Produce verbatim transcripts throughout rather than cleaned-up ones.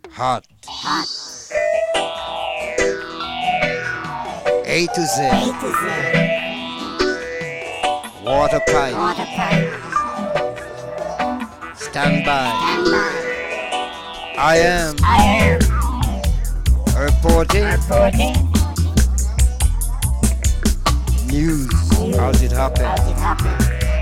Hot. A to Z. A to Z. Water pipe. Water pipe. Stand by. Stand by. I am I am reporting reporting news. How's it happen? how's it happen.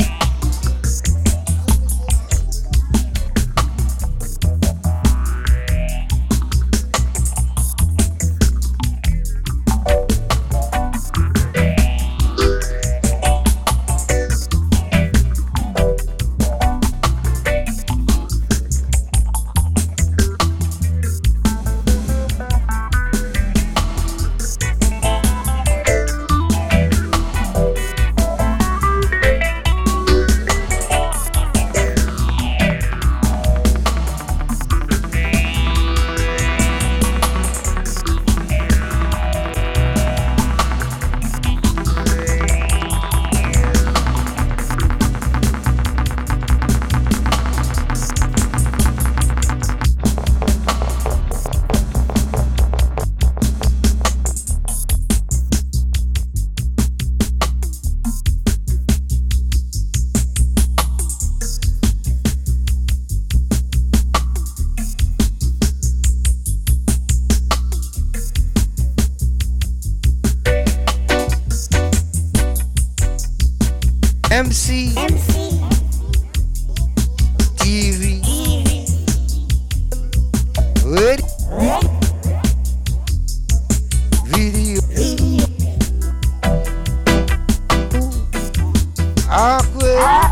M C, M C, T V, T V, radio, radio, video, video, aqua,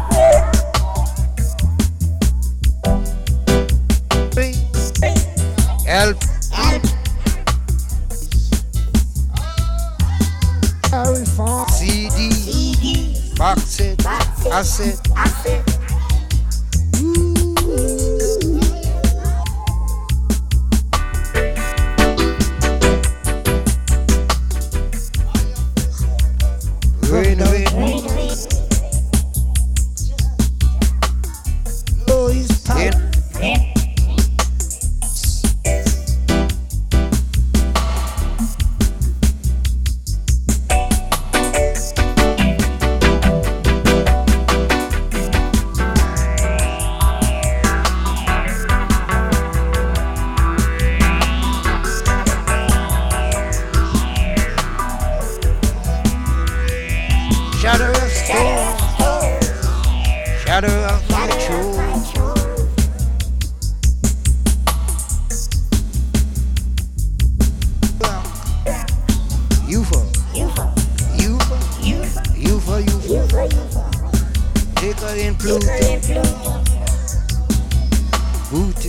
help, help, C D, C D, box set, box set, cassette. cassette. Rain, rain, Rain, rain, rain. rain. Shadow of storm, shadow of control. U F O, U F O, U F O, U F O. Take her in Pluto, Booty,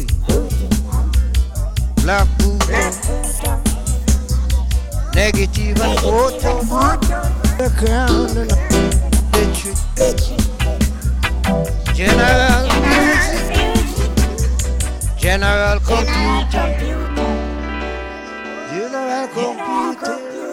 Black Pluto, negative and photo. The crown and the tree. General music, general computer, general computer.